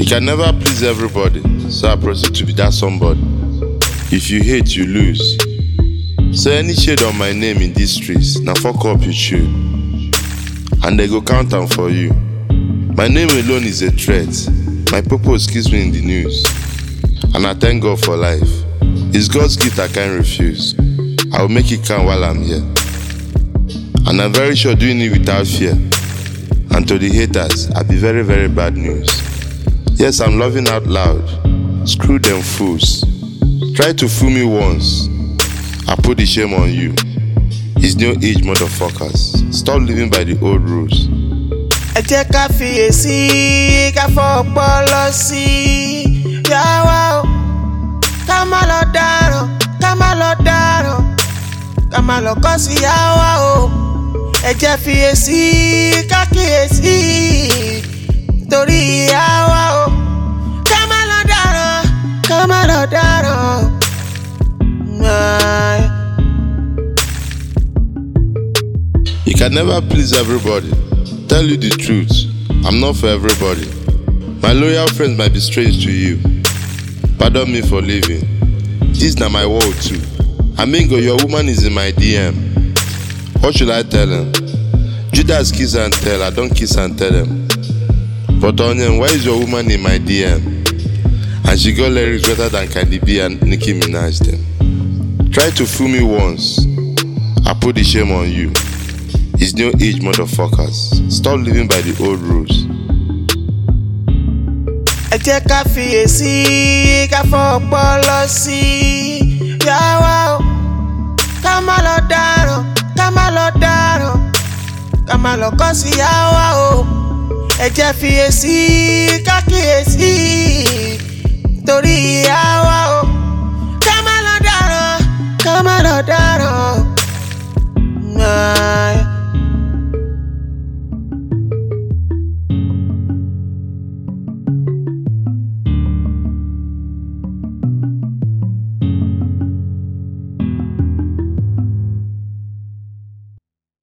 can never please everybody, so I proceed to be that somebody. If you hate, you lose. So any shade on my name in these streets, now fuck up you should. And they go count them for you. My name alone is a threat. My purpose keeps me in the news. And I thank God for life. It's God's gift I can't refuse. I will make it count while I'm here. And I'm very sure doing it without fear. And to the haters, I'll be very, very bad news. Yes, I'm loving out loud. Screw them fools. Try to fool me once. I put the shame on you. It's new age motherfuckers. Stop living by the old rules. Ẹ jẹ́ ká fiyèsí, ká fọpọlọ sí yàwá o. Ká má lọ dáràn, ká má lọ dáràn, ká má lọ kọ́ sí yàwá o. Ẹ jẹ́ fiyèsí, ká kíyèsí, torí yàwá o. Ká má lọ dáràn, ká má lọ dáràn. You can never please everybody. Tell you the truth, I'm not for everybody. My loyal friends might be strange to you. Pardon me for leaving. This not my world too. Amingo, your woman is in my DM. What should I tell him? Judas kiss and tell, I don't kiss and tell him. But Onion, why is your woman in my DM? And she got lyrics better than Cardi B and Nicki Minaj them. Try to fool me once, I put the shame on you. It's new age motherfuckers. Stop living by the old rules. Ẹ jẹ́ ká fiyèsí, ká fọpọlọ sí yàwá o. Ká má lọ dáràn, ká má lọ dáràn, ká má lọ kọ́ sí yàwá o. Ẹ jẹ́ fiyèsí, ká kíyèsí, torí yàwá o. Ká má lọ dáràn, ká má lọ dáràn.